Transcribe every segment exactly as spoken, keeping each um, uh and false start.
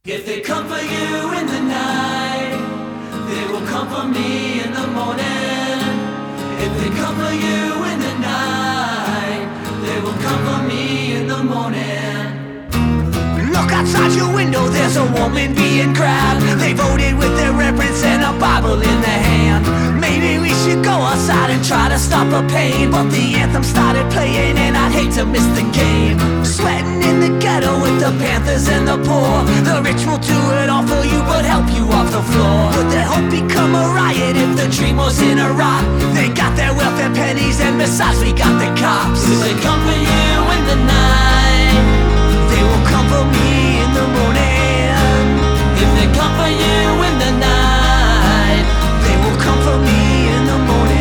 If they comfort you in the night, they will comfort me in the morning. If they comfort you in the night, they will comfort me in the morning. Look outside your window, there's a woman being grabbed. They voted with their reverence and a Bible in their hand. Maybe we should go outside and try to stop the pain, but the anthem started playing and I'd hate to miss the game. Sweating in the ghetto with the Panthers and the poor. The rich will do it all for you but help you off the floor. Would their hope become a riot if the dream was in a rot? They got their welfare pennies and besides we got the cops. If they come for you in the night, they will come for me in the morning. If they come for you in the night, they will come for me in the morning.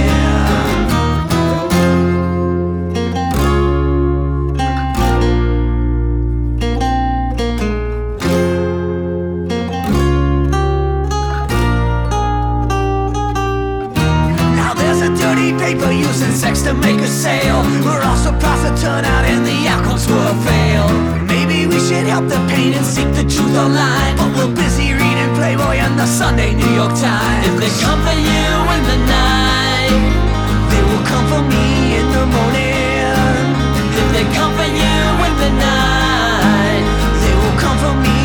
Now there's a dirty paper using sex to make a sale. We're all surprised to turn out and the outcomes were a fail. Maybe we should help the pain and seek the truth online, but we're busy reading Playboy and the Sunday New York Times. If they come for you in the night, they will come for me in the morning. If they come for you in the night, they will come for me